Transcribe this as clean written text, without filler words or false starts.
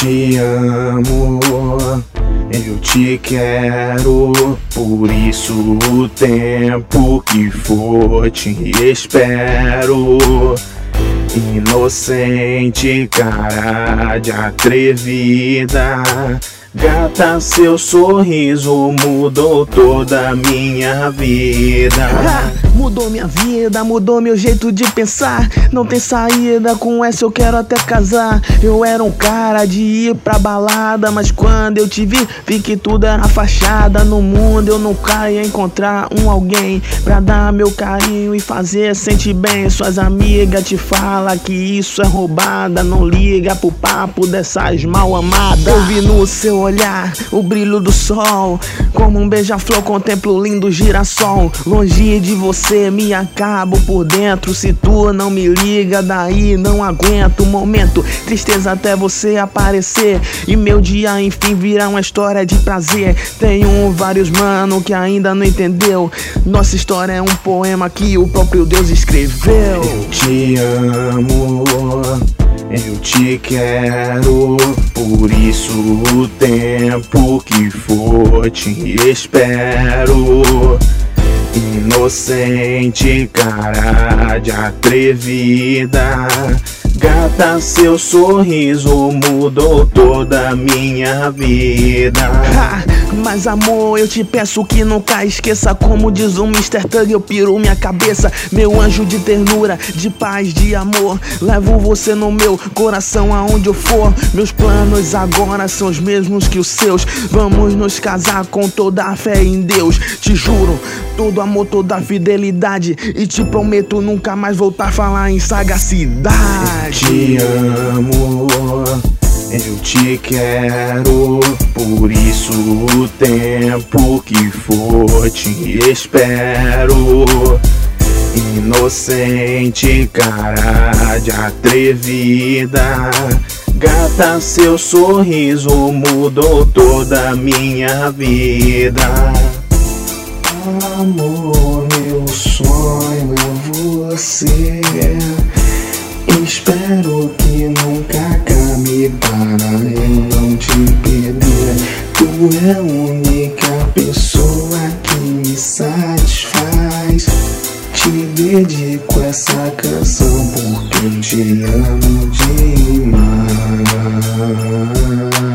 te amo, eu te quero, por isso o tempo que for te espero. Inocente, cara de atrevida, gata, seu sorriso mudou toda a minha vida. Mudou minha vida, mudou meu jeito de pensar. Não tem saída, com essa eu quero até casar. Eu era um cara de ir pra balada, mas quando eu te vi que tudo era fachada. No mundo eu nunca ia encontrar alguém pra dar meu carinho e fazer sentir bem. Suas amigas te falam que isso é roubada, não liga pro papo dessas mal amadas. Eu vi no seu olhar o brilho do sol, como um beija-flor contemplo o lindo girassol. Longe de você me acabo por dentro, se tu não me liga daí não aguento o momento. Tristeza até você aparecer e meu dia enfim virar uma história de prazer. Tenho vários mano que ainda não entendeu, nossa história é um poema que o próprio Deus escreveu. Eu te amo, eu te quero, por isso o tempo que for te espero. Inocente, cara de atrevida, gata, seu sorriso mudou toda a minha vida. Mas amor, eu te peço que nunca esqueça, como diz o Mr. Thug, eu piro minha cabeça. Meu anjo de ternura, de paz, de amor, levo você no meu coração aonde eu for. Meus planos agora são os mesmos que os seus, vamos nos casar com toda a fé em Deus. Te juro, todo amor, toda fidelidade, e te prometo nunca mais voltar a falar em sagacidade. Te amo, eu te quero, por isso o tempo que for te espero. Inocente, cara de atrevida, gata, seu sorriso mudou toda a minha vida. Amor, meu sonho é você, espero que nunca acabe para eu não te perder. Tu é a única pessoa que me satisfaz. Te dedico essa canção porque te amo demais.